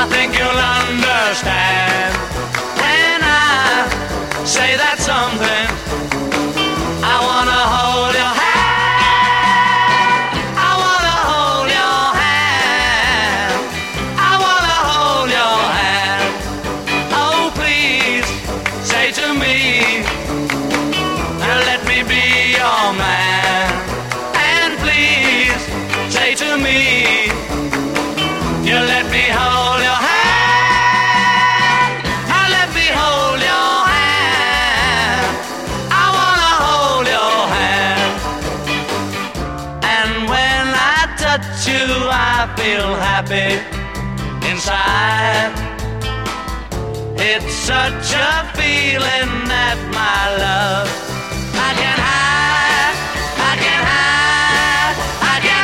think you'll understand when I say that something. I wanna hold your hand. I wanna hold your hand. I wanna hold your hand. Oh, please say to me, let me be your man. And please say to me, you let me hold your hand. Let me hold your hand. I wanna hold your hand. And when I touch you, I feel happy inside. It's such a feeling that my love I can hide, I can hide, I can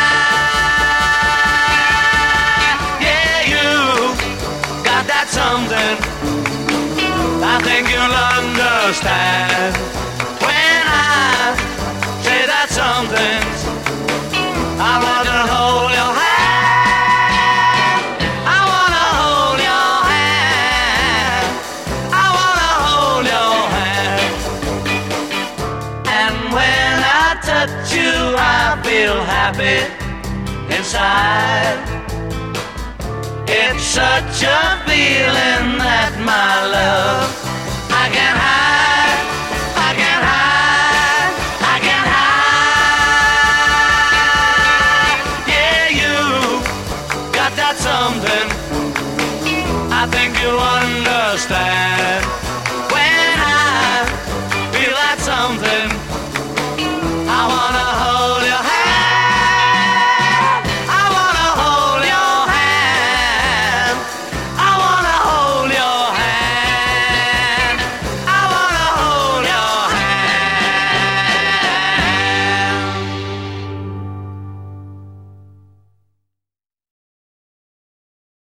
hide. Yeah, you got that something I think you'll understand when I say that something. I want to hold your hand. I want to hold your hand. I want to hold your hand. And when I touch you, I feel happy inside. It's such a feeling that my love